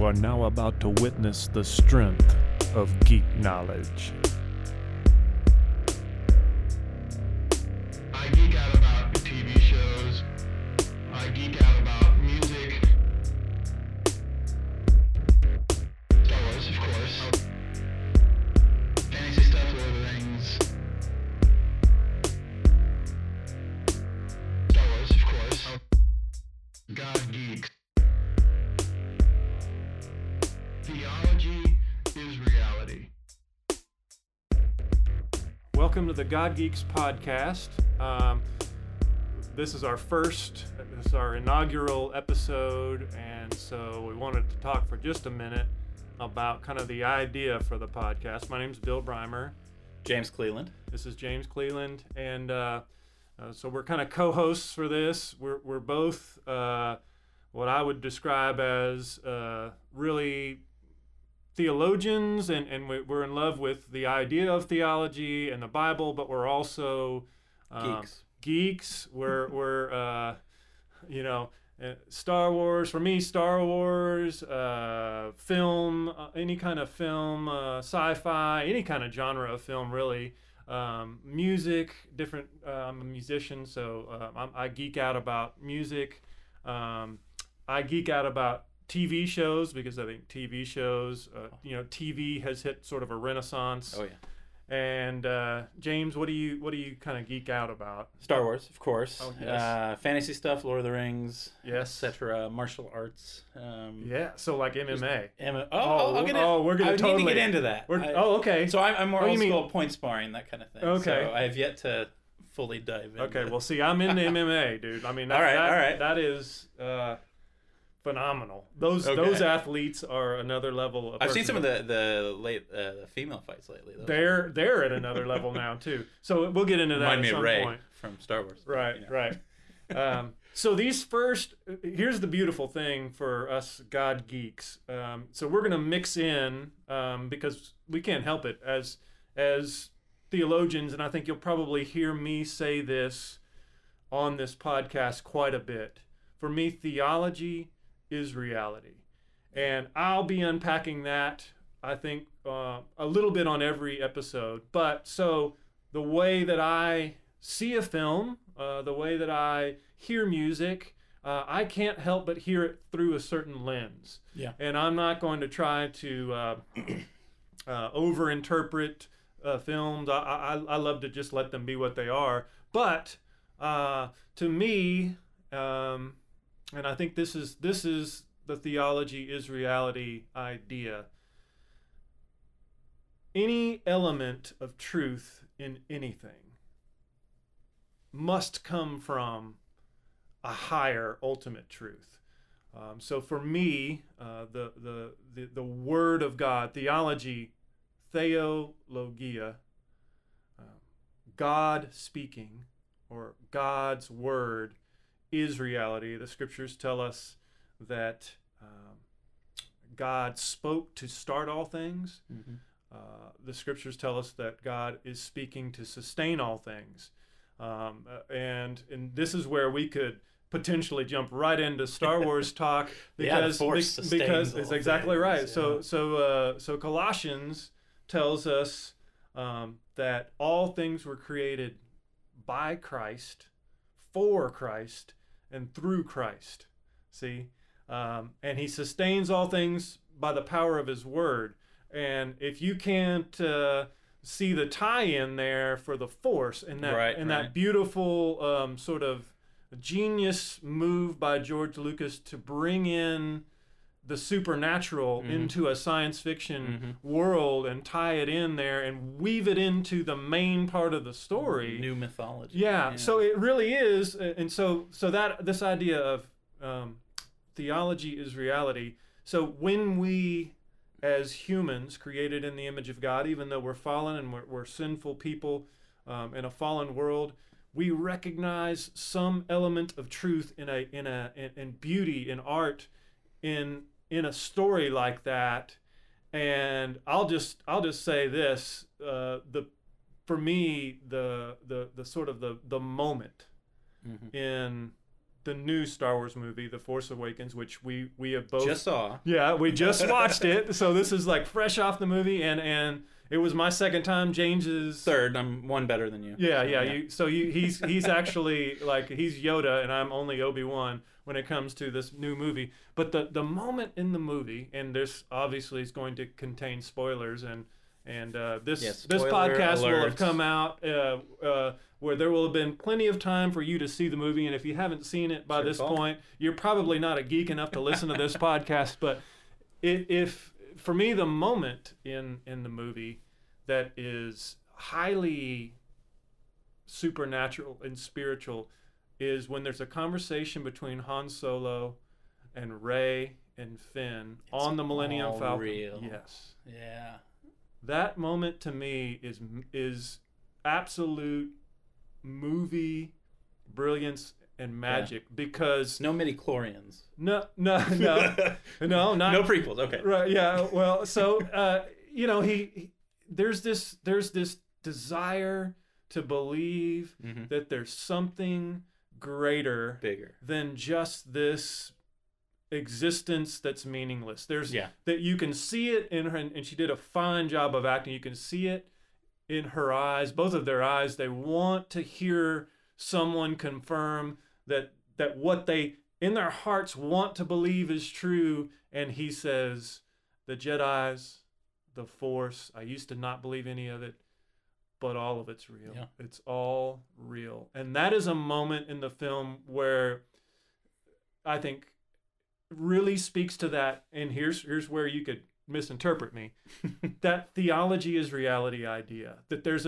are now about to witness the strength of geek knowledge. I geek out about TV shows. I geek out about music. Star Wars, of course. Fantasy stuff, Lord of the Rings. Star Wars, of course. God geeks. Theology is reality. Welcome to the God Geeks podcast. This is our inaugural episode, and so we wanted to talk for just a minute about kind of the idea for the podcast. My name's Bill Breimer. James Cleland. This is James Cleland, and so we're kind of co-hosts for this. We're both what I would describe as really theologians, and we're in love with the idea of theology and the Bible, but we're also geeks. We're Star Wars, for me, Star Wars, film, any kind of film, sci-fi, any kind of genre of film, really. Music, different. I'm a musician, so I geek out about music. I geek out about TV shows because I think TV shows, TV has hit sort of a renaissance. Oh yeah. And James, what do you kind of geek out about? Star Wars, of course. Oh, yes. Fantasy stuff, Lord of the Rings, yes, etc. Martial arts. Yeah, so like MMA. We're gonna need to get into that. Okay. So I'm more old school point sparring, that kind of thing. Okay. So I have yet to fully dive into. Okay. Well, see, I'm into MMA, dude. I mean, all right. That is phenomenal. Those athletes are another level. I've seen some of the female fights lately. They're at another level now too. So we'll get into that Remind at me some of Rey point. From Star Wars. Right. So here's the beautiful thing for us God geeks. So we're gonna mix in because we can't help it as theologians, and I think you'll probably hear me say this on this podcast quite a bit. For me, theology is reality, and I'll be unpacking that, I think, a little bit on every episode. But so the way that I see a film, the way that I hear music, I can't help but hear it through a certain lens. Yeah. And I'm not going to try to overinterpret films. I love to just let them be what they are. But to me, and I think this is the theology is reality idea. Any element of truth in anything must come from a higher ultimate truth. So for me, the Word of God, theology, theologia, God speaking, or God's Word, is reality. The scriptures tell us that God spoke to start all things. Mm-hmm. The scriptures tell us that God is speaking to sustain all things. And this is where we could potentially jump right into Star Wars talk because it's exactly right. Yeah. So Colossians tells us that all things were created by Christ, for Christ, and through Christ. See? And he sustains all things by the power of his word. And if you can't see the tie-in there for the Force and that beautiful sort of genius move by George Lucas to bring in the supernatural into a science fiction world and tie it in there and weave it into the main part of the story. New mythology. Yeah. So it really is. And so that this idea of theology is reality. So when we, as humans created in the image of God, even though we're fallen and we're sinful people in a fallen world, we recognize some element of truth in beauty, in art, in a story like that. And I'll just say this: for me, the sort of the moment in the new Star Wars movie, The Force Awakens, which we have both Just saw. Yeah, we just watched it, so this is like fresh off the movie, and it was my second time. James's Third. I'm one better than you. Yeah. He's actually like he's Yoda, and I'm only Obi-Wan when it comes to this new movie. But the moment in the movie, and this obviously is going to contain spoilers, and this podcast will have come out where there will have been plenty of time for you to see the movie. And if you haven't seen it by this point, you're probably not a geek enough to listen to this podcast. But if for me, the moment in the movie that is highly supernatural and spiritual is when there's a conversation between Han Solo and Rey and Finn on the Millennium Falcon. Real. Yes. Yeah. That moment to me is absolute movie brilliance and magic because no midichlorians. No, not no prequels. Okay. Right. Yeah. Well, so he there's this desire to believe that there's something bigger than just this existence that's meaningless. There's that you can see it in her, and she did a fine job of acting. You can see it in her eyes, both of their eyes. They want to hear someone confirm that what they in their hearts want to believe is true. And he says, the Jedi's, the Force, I used to not believe any of it, but all of it's real. Yeah. It's all real. And that is a moment in the film where I think really speaks to that. And here's where you could misinterpret me. That theology is reality idea. That there's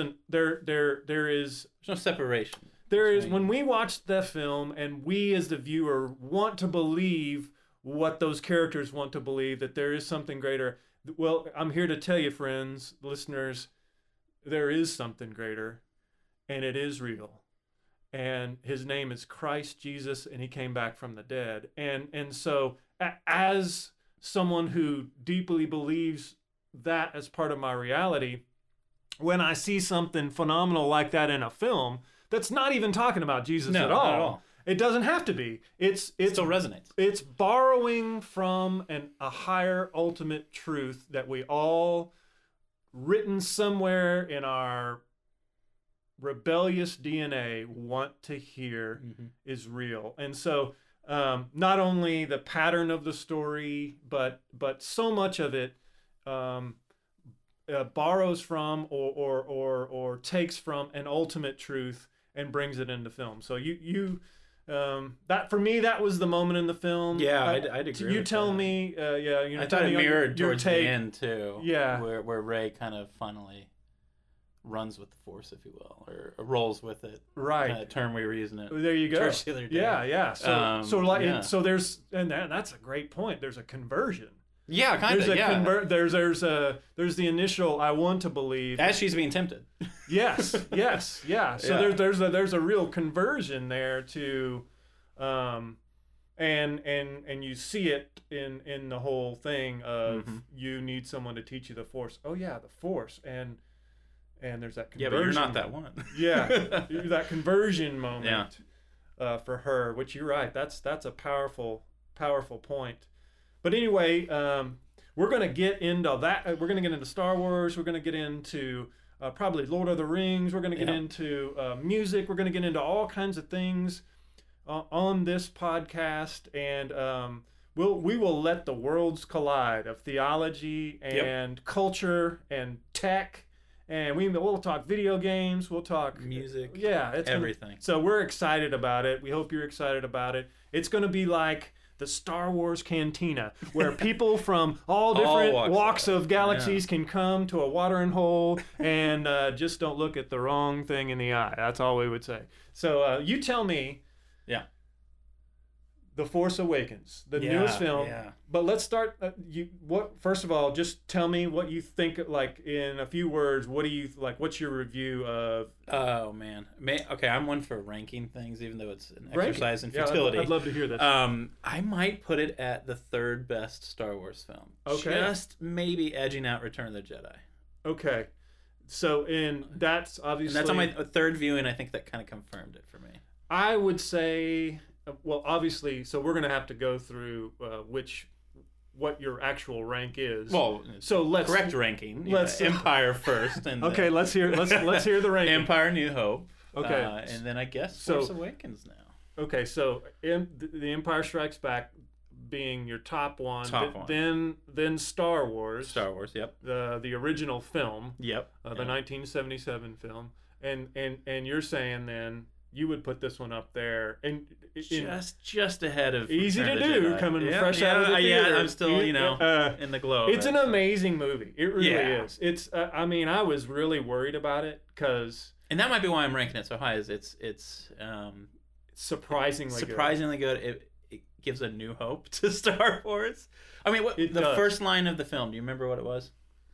no separation. There is, when we watch the film and we as the viewer want to believe what those characters want to believe, that there is something greater. Well, I'm here to tell you, friends, listeners, there is something greater, and it is real. And his name is Christ Jesus, and he came back from the dead. And so as someone who deeply believes that as part of my reality, when I see something phenomenal like that in a film that's not even talking about Jesus at all. Not at all. It doesn't have to be. It still resonates. It's borrowing from a higher ultimate truth that we all, written somewhere in our rebellious DNA, want to hear is real. And so not only the pattern of the story, but so much of it borrows from or takes from an ultimate truth and brings it into film. So you that for me, that was the moment in the film. Yeah, I'd agree. You tell me, I thought it mirrored towards the end too. Yeah, where Rey kind of finally runs with the Force, if you will, or rolls with it. Right. A term we were using it. There you go. The other day. Yeah. So there's that's a great point. There's a conversion. Yeah, kind of. Yeah. There's the initial I want to believe as she's being tempted. Yes. Yeah. So there's a real conversion there to, and you see it in the whole thing of you need someone to teach you the Force. Oh yeah, the Force, and there's that conversion. Yeah, but you're not that one. Yeah, that conversion moment for her, which you're right. That's a powerful point. But anyway, we're going to get into that. We're going to get into Star Wars. We're going to get into probably Lord of the Rings. We're going to get into music. We're going to get into all kinds of things on this podcast. And we will let the worlds collide of theology and culture and tech. And we'll talk video games. We'll talk music. Yeah, it's everything. So we're excited about it. We hope you're excited about it. It's going to be like the Star Wars Cantina, where people from all different walks of galaxies can come to a watering hole and just don't look at the wrong thing in the eye. That's all we would say. So you tell me. Yeah. The Force Awakens, the newest film. Yeah. But let's start. First of all, just tell me what you think. Like in a few words, what do you like? What's your review of? Oh man, okay. I'm one for ranking things, even though it's an exercise in futility. I'd love to hear this. I might put it at the third best Star Wars film. Okay. Just maybe edging out Return of the Jedi. Okay. So that's obviously. And that's on my third viewing. I think that kind of confirmed it for me. I would say. well, obviously, so we're gonna have to go through what your actual rank is. Well, so let's correct ranking. let's- Empire first, and Okay, let's hear the ranking. Empire, New Hope. Okay. And then I guess So- Force Awakens now. Okay, so the Empire Strikes Back being your top one. Top one. Then Star Wars. Star Wars. Yep. The original film. Yep. The 1977 film. And you're saying then you would put this one up there and just ahead of easy Return to of the do Jedi. coming fresh out of the Yeah, theater. I'm still in the glow. of It's it, an so. amazing movie. It really Yeah. is. It's I mean, I was really worried about it because And that might be why I'm ranking it so high. Is it's it's surprisingly surprisingly good. It gives a new hope to Star Wars. I mean, what It the does. first line of the film? Do you remember what it was?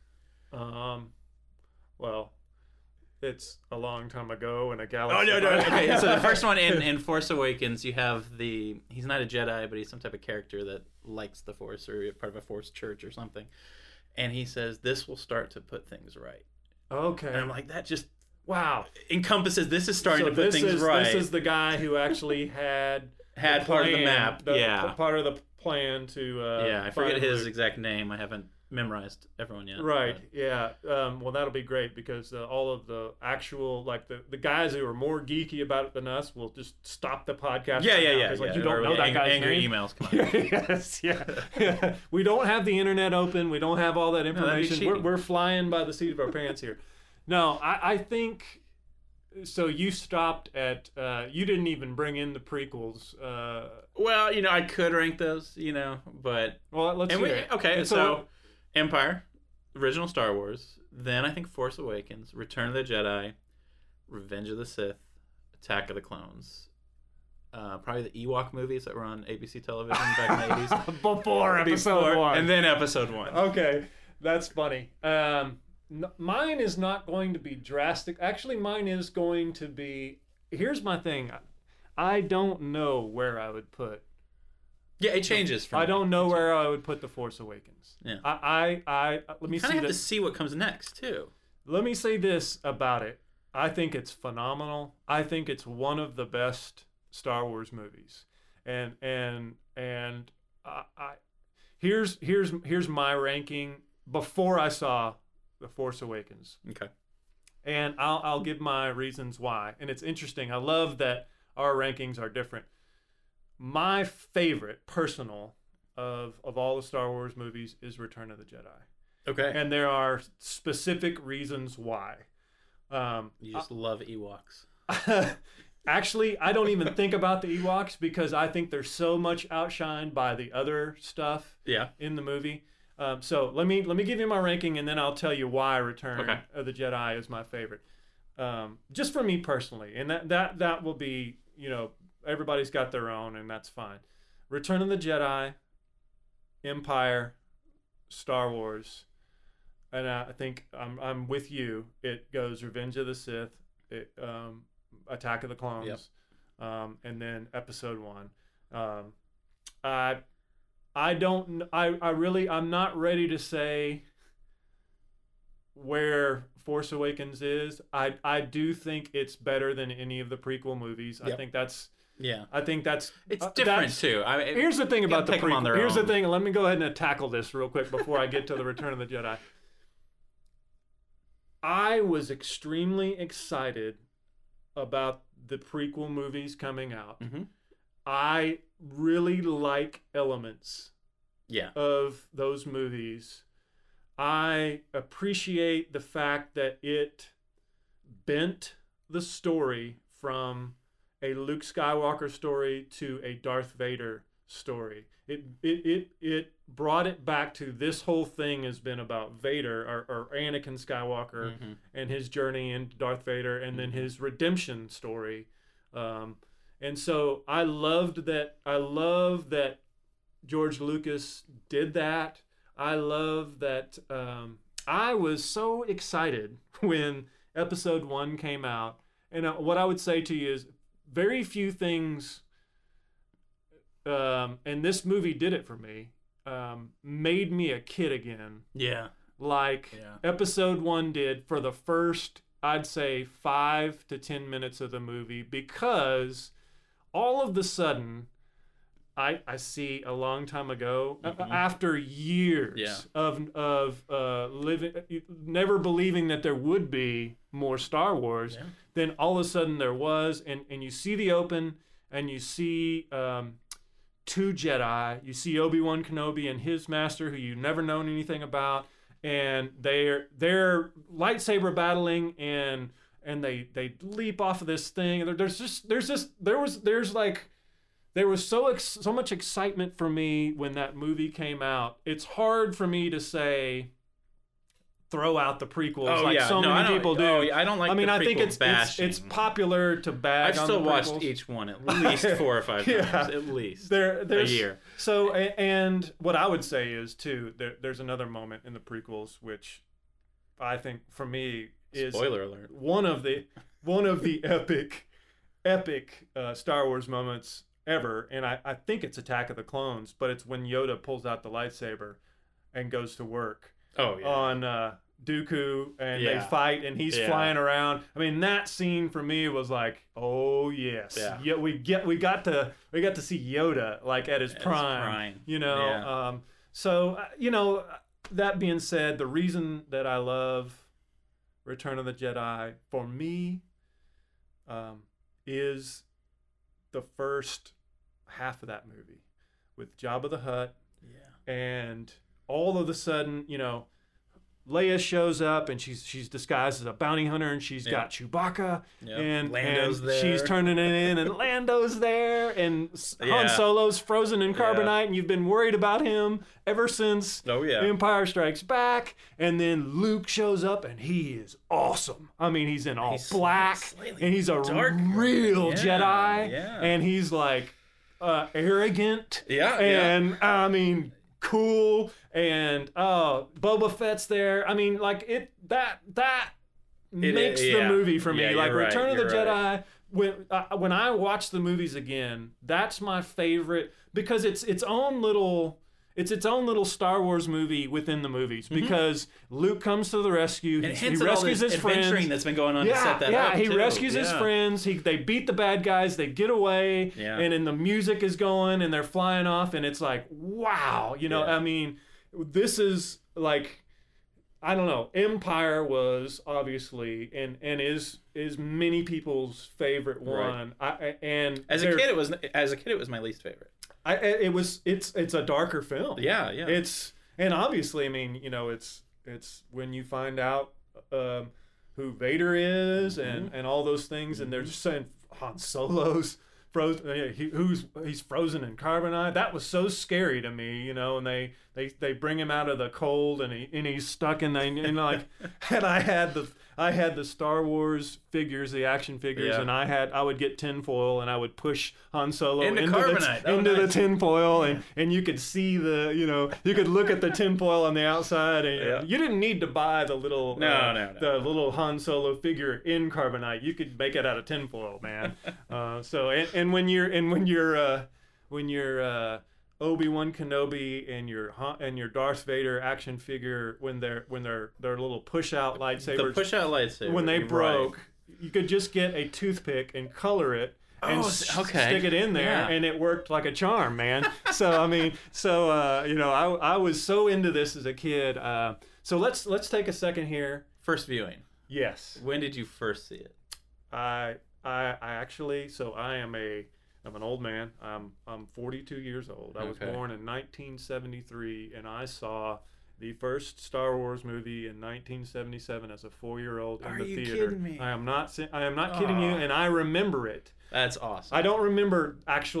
good. Well, it's a long time ago in a Oh galaxy. no! Okay, so the first one in Force Awakens, you have he's not a Jedi, but he's some type of character that likes the Force or part of a Force church or something, and he says this will start to put things right. Okay. And I'm like, that just Wow. encompasses this is starting So to put things right. This is the guy who actually had Had part of the map, yeah. part of the plan to. I forget find his Luke. exact name. I haven't memorized everyone yet. Right. but- Yeah. Well, that'll be great because all of the actual the guys who are more geeky about it than us will just stop the podcast. Yeah, right yeah, now, yeah. 'cause, like, yeah. you don't Or know that guy's angry name. emails. Come on. Yes. Yeah. We don't have the internet open. We don't have all that that'd be information. We're cheating. flying by the seat of our pants here. No, I think. So you stopped at. You didn't even bring in the prequels. Well, I could rank those, but Well, let's and hear we it. okay. And So Empire, original Star Wars, then I think Force Awakens, Return of the Jedi, Revenge of the Sith, Attack of the Clones. Probably the Ewok movies that were on ABC television back in the 80s. before episode one. And then episode 1. Okay, that's funny. Mine is not going to be drastic. Actually, mine is going to be. Here's my thing. I don't know where I would put. Yeah, it changes from I don't know where I would put The Force Awakens. Yeah. I let me You kind see of have to this. see what comes next, too. Let me say this about it. I think it's phenomenal. I think it's one of the best Star Wars movies. And here's my ranking before I saw The Force Awakens. Okay. And I'll give my reasons why. And it's interesting. I love that our rankings are different. My favorite personal of all the Star Wars movies is Return of the Jedi. Okay. And there are specific reasons why. You just love Ewoks. Actually, I don't even think about the Ewoks because I think they're so much outshined by the other stuff Yeah. in the movie. So let me give you my ranking, and then I'll tell you why Return Okay. of the Jedi is my favorite. Just for me personally, and that will be, everybody's got their own, and that's fine. Return of the Jedi, Empire, Star Wars, and I think I'm with you. It goes Revenge of the Sith, Attack of the Clones, Yep. and then Episode 1. I'm not ready to say where Force Awakens is. I do think it's better than any of the prequel movies. Yep. I think that's Yeah. it's Different, too. Here's the thing about the pick 'em on prequel. their Here's the own. thing. Let me go ahead and tackle this real quick before I get to the Return of the Jedi. I was extremely excited about the prequel movies coming out. Mhm. I really like elements Yeah. of those movies. I appreciate the fact that it bent the story from a Luke Skywalker story to a Darth Vader story. It brought it back to this whole thing has been about Vader or Anakin Skywalker Mhm. and his journey into Darth Vader and then his redemption story. And so I love that George Lucas did that. I love that. I was so excited when Episode 1 came out. And what I would say to you is very few things, and this movie did it for me, made me a kid again. Yeah. Like Yeah. Episode 1 did for the first, I'd say, 5 to 10 minutes of the movie, because all of the sudden, I see a long time ago, after years of living, never believing that there would be more Star Wars, then all of a sudden there was, and you see the open, and you see 2 Jedi, you see Obi-Wan Kenobi and his master, who you've never known anything about, and they're lightsaber battling, and they leap off of this thing. There was so much excitement for me when that movie came out. It's hard for me to say throw out the prequels many people do. Oh, I don't like. I think it's popular to bag. I've on still the watched prequels. each one at least 4 or 5 times, at least there's, a year. So, and what I would say is too, there's another moment in the prequels which I think for me is spoiler alert, one of the epic Star Wars moments ever, and I think it's Attack of the Clones, but it's when Yoda pulls out the lightsaber and goes to work on Dooku, and they fight, and he's flying around. I mean, that scene for me was like, oh yes, we got to see Yoda like at his prime, you know. So you know, that being said, the reason that I love Return of the Jedi for me is the first half of that movie with Jabba the Hutt, and all of a sudden, you know, Leia shows up, and she's disguised as a bounty hunter, and she's got Chewbacca, and Lando's there. She's turning it in, and Lando's there, and Han Solo's frozen in carbonite, and you've been worried about him ever since Empire Strikes Back, and then Luke shows up, and he is awesome. I mean, he's in all black, and he's a real Jedi, and he's like arrogant, and I mean, cool, and Boba Fett's there. I mean, like that makes the movie for me. Like Return of the Jedi. When I watch the movies again, that's my favorite because it's its own little Star Wars movie within the movies, because Luke comes to the rescue. He rescues his friends. That's been going on to set that up. He rescues his friends. They beat the bad guys. They get away, and then the music is going, and they're flying off, and it's like, wow, you know. I mean, this is like, I don't know. Empire was obviously and is many people's favorite one. And as a kid, it was my least favorite. It's a darker film. Yeah. And obviously, I mean, you know, it's when you find out who Vader is and all those things, and they're just saying Han Solo's frozen. He's frozen in carbonite. That was so scary to me, you know. And they bring him out of the cold, and he's stuck in like. And I had the Star Wars figures, the action figures, and I would get tinfoil, and I would push Han Solo into the tinfoil, and you could see you could look at the tinfoil on the outside, and you didn't need to buy the little the little Han Solo figure in carbonite. You could make it out of tinfoil, man. And when you're Obi-Wan Kenobi and your Darth Vader action figure, when their little push-out lightsabers, when they broke, you could just get a toothpick and color it and stick it in there, and it worked like a charm, man. So I mean, I was so into this as a kid. So let's take a second here. First viewing. Yes. When did you first see it? I actually, I'm an old man. I'm 42 years old. I was born in 1973, and I saw the first Star Wars movie in 1977 as a 4-year-old in the theater. Are you kidding me? I am not kidding you, and I remember it. That's awesome. I don't remember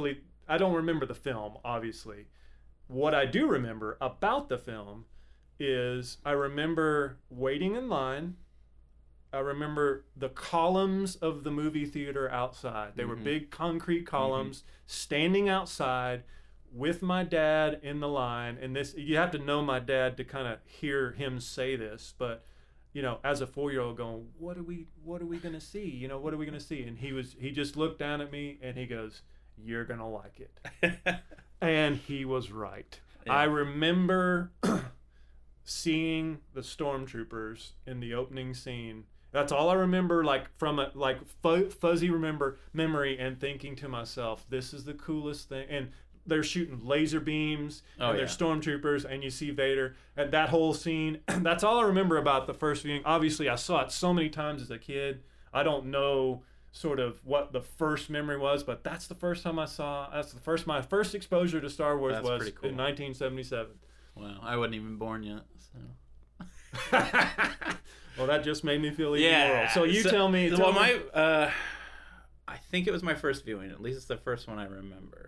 the film, obviously. What I do remember about the film is I remember waiting in line. I remember the columns of the movie theater outside. They were big concrete columns, standing outside with my dad in the line. And this, you have to know my dad to kind of hear him say this, but you know, as a 4-year-old going, what are we going to see? You know, what are we going to see? And he just looked down at me and he goes, "You're going to like it." And he was right. Yeah. I remember seeing the stormtroopers in the opening scene. That's all I remember, like from a fuzzy memory, and thinking to myself, "This is the coolest thing." And they're shooting laser beams, and they're stormtroopers, and you see Vader, and that whole scene. That's all I remember about the first viewing. Obviously, I saw it so many times as a kid. I don't know sort of what the first memory was, but that's the first time I saw. My first exposure to Star Wars was cool. in 1977. Wow, I wasn't even born yet. So. Well, that just made me feel even more old. So tell me. I think it was my first viewing. At least it's the first one I remember.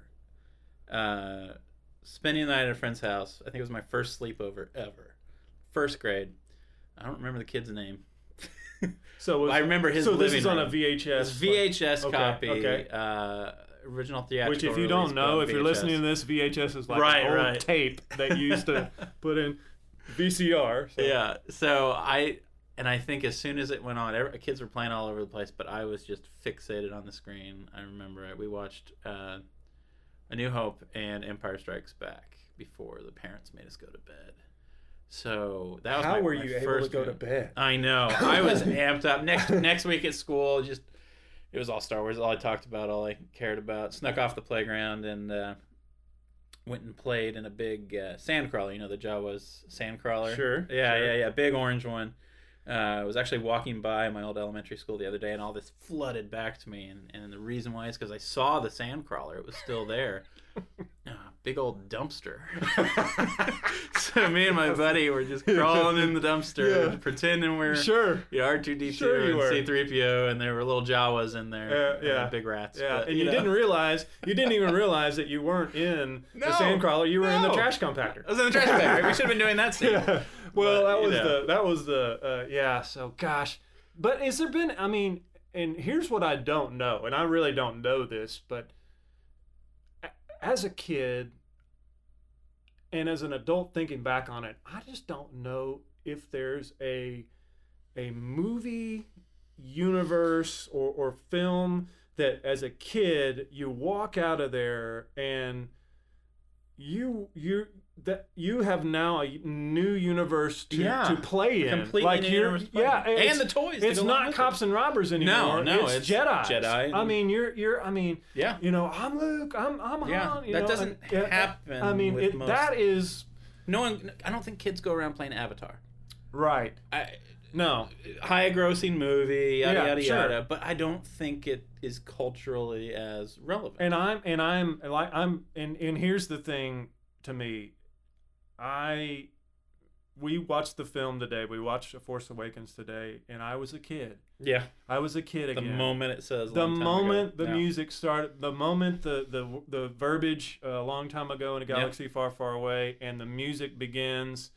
Spending the night at a friend's house. I think it was my first sleepover ever. First grade. I don't remember the kid's name. I remember his. So living this is on room. a VHS. It's VHS copy. Okay. Original theatrical. Which, if you don't know, if you're listening to this, VHS is like an old tape that you used to put in VCR. So. Yeah. So I think as soon as it went on, kids were playing all over the place, but I was just fixated on the screen. I remember it. We watched A New Hope and Empire Strikes Back before the parents made us go to bed. So that was How were my you able first to go to bed? I know. I was amped up. Next week at school, it was all Star Wars. All I talked about, all I cared about. Snuck off the playground and went and played in a big sandcrawler. You know the Jawas sandcrawler? Sure. Yeah. Big orange one. I was actually walking by my old elementary school the other day, and all this flooded back to me. And the reason why is because I saw the sandcrawler. It was still there. Big old dumpster. So me and my buddy were just crawling in the dumpster, pretending we're R2-D2 and C-3PO, and there were little Jawas in there, big rats. Yeah, but, and you didn't even realize that you weren't in the sandcrawler. You were in the trash compactor. I was in the trash compactor. We should have been doing that scene. Yeah. Well, that was the So gosh, but has there been? I mean, and here's what I don't know, and I really don't know this, but as a kid and as an adult thinking back on it, I just don't know if there's a movie universe or film that as a kid you walk out of there and you have now a new universe to play in. Completely like new universe. And the toys. It's not cops and robbers anymore. No, it's Jedi. Jedi. I mean, I'm Luke. I'm Han. That doesn't happen. I mean, with most... that is. No one. I don't think kids go around playing Avatar. Right. No. High grossing movie. Yada yada. But I don't think it is culturally as relevant. And here's the thing to me. We watched the film today. We watched A Force Awakens today, and I was a kid. Yeah, I was a kid again. The moment it says. The moment the music started. The moment the verbiage a long time ago in a galaxy far, far away, and the music begins.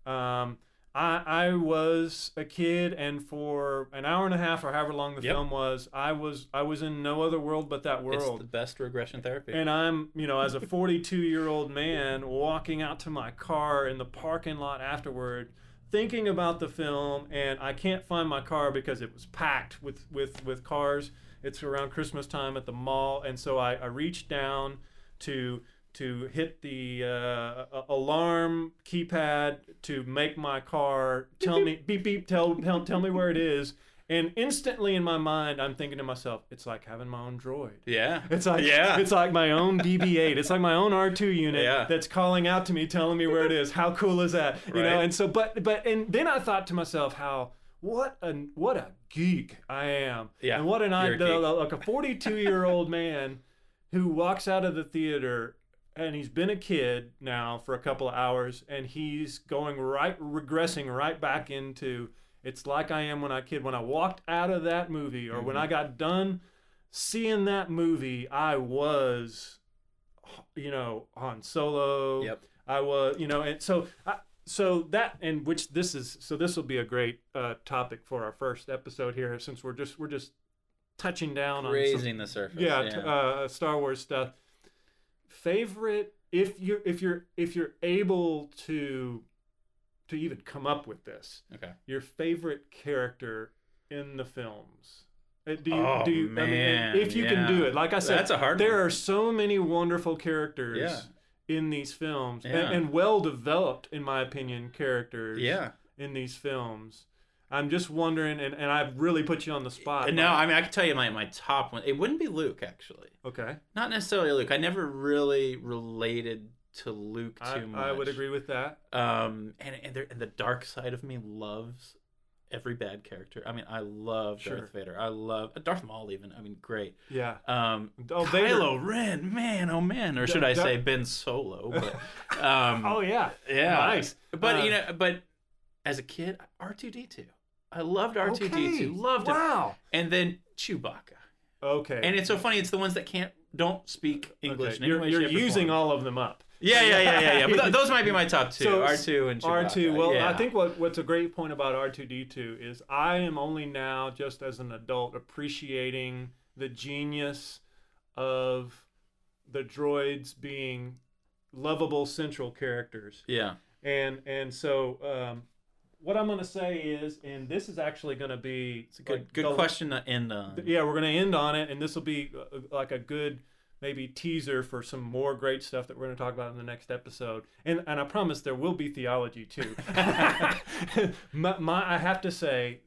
I was a kid, and for an hour and a half or however long the film was, I was in no other world but that world. It's the best regression therapy. And I'm, as a 42-year-old man walking out to my car in the parking lot afterward, thinking about the film, and I can't find my car because it was packed with cars. It's around Christmas time at the mall, and so I reached down to hit the alarm keypad to make my car tell me beep beep tell me where it is, and instantly in my mind I'm thinking to myself, it's like having my own droid. Yeah. It's like my own BB-8. It's like my own R2 unit that's calling out to me, telling me where it is. How cool is that? You know. And so but then I thought to myself, what a geek I am. Yeah. And what like a 42-year-old man who walks out of the theater. And he's been a kid now for a couple of hours, and he's regressing right back into, it's like I am when I walked out of that movie, or when I got done seeing that movie, I was, Han Solo. Yep. I was, and this will be a great topic for our first episode here, since we're just touching down raising the surface. Star Wars stuff. Favorite, if you're able to even come up with this, your favorite character in the films. If you can do it, like I said, that's a hard there one. are so many wonderful characters in these films, and well developed, in my opinion, characters in these films. I'm just wondering, and I've really put you on the spot. No, I mean, I can tell you my top one. It wouldn't be Luke, actually. Okay. Not necessarily Luke. I never really related to Luke too much. I would agree with that. And the dark side of me loves every bad character. I mean, I love Darth Vader. I love Darth Maul even. I mean, great. Yeah. Kylo Ren, man, oh man, or should I say Ben Solo? But oh yeah. Yeah. Nice. But but as a kid, R2D2. I loved R2D2. Loved it. Wow. And then Chewbacca. Okay. And it's so funny. It's the ones that don't speak English. Okay. In any way, You're shape, or using form. all of them up. Yeah. But those might be my top two. So, R2 and Chewbacca. R2. Well, yeah. I think what's a great point about R2D2 is I am only now, just as an adult, appreciating the genius of the droids being lovable central characters. Yeah. And so what I'm going to say is, and this is actually going to be It's a good question to end on. Yeah, we're going to end on it, and this will be like a good maybe teaser for some more great stuff that we're going to talk about in the next episode. And I promise there will be theology too. I have to say,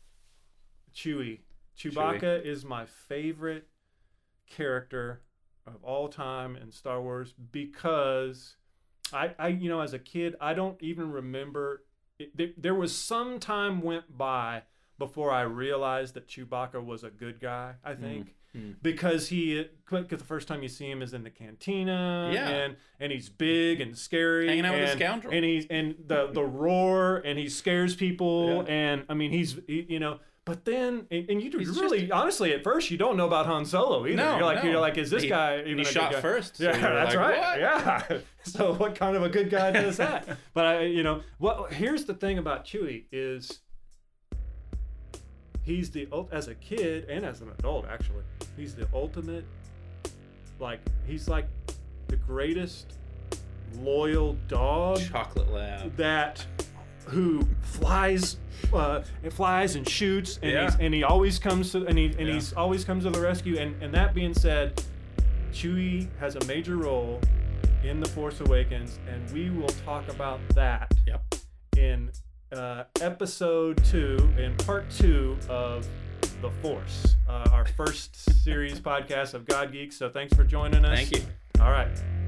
Chewbacca is my favorite character of all time in Star Wars because I as a kid, I don't even remember. There was some time went by before I realized that Chewbacca was a good guy, I think. Because the first time you see him is in the cantina, and he's big and scary, hanging out with a scoundrel, and the roar, and he scares people, and I mean but then and you really honestly at first you don't know about Han Solo either. No, you're like, is this guy even he a good shot guy? first? So Yeah, that's like, right. what? Yeah. So what kind of a good guy does that? But here's the thing about Chewie is he's as a kid and as an adult actually, he's the ultimate, he's like the greatest loyal dog, chocolate lab who flies and shoots and he always comes to he's always comes to the rescue, and that being said, Chewie has a major role in The Force Awakens, and we will talk about that in episode 2, in part 2 of The Force, our first series podcast of God Geeks. So thanks for joining us. Thank you. All right.